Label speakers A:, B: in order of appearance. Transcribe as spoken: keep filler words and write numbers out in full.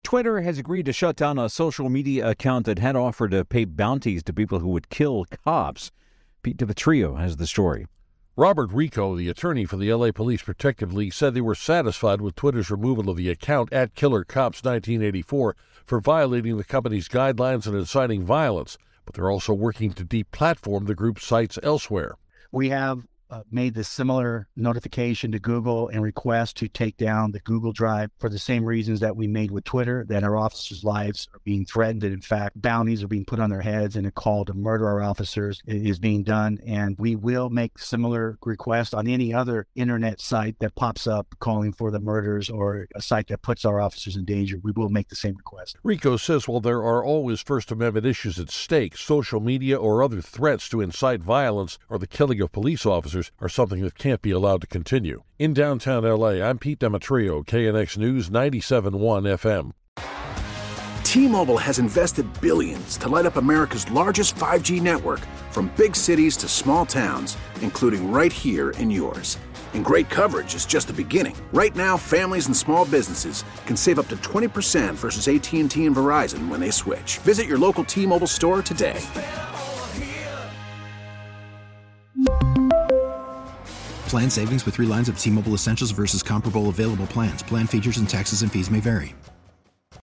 A: Twitter has agreed to shut down a social media account that had offered to pay bounties to people who would kill cops. Pete DiVitrio has the story.
B: Robert Rico, the attorney for the L A Police Protective League, said they were satisfied with Twitter's removal of the account at Killer Cops nineteen eighty-four for violating the company's guidelines and inciting violence, but they're also working to deplatform the group's sites elsewhere.
C: We have uh, made this similar notification to Google and request to take down the Google Drive for the same reasons that we made with Twitter, that our officers' lives are being threatened, and in fact, bounties are being put on their heads, and a call to murder our officers is being done. And we will make similar requests on any other internet site that pops up calling for the murders or a site that puts our officers in danger. We will make the same request.
B: Rico says while there are always First Amendment issues at stake, social media or other threats to incite violence or the killing of police officers are something that can't be allowed to continue. In downtown L A, I'm Pete DiMatteo, K N X News ninety-seven point one F M.
D: T-Mobile has invested billions to light up America's largest five G network, from big cities to small towns, including right here in yours. And great coverage is just the beginning. Right now, families and small businesses can save up to twenty percent versus A T and T and Verizon when they switch. Visit your local T-Mobile store today.
E: Plan savings with three lines of T-Mobile Essentials versus comparable available plans. Plan features and taxes and fees may vary.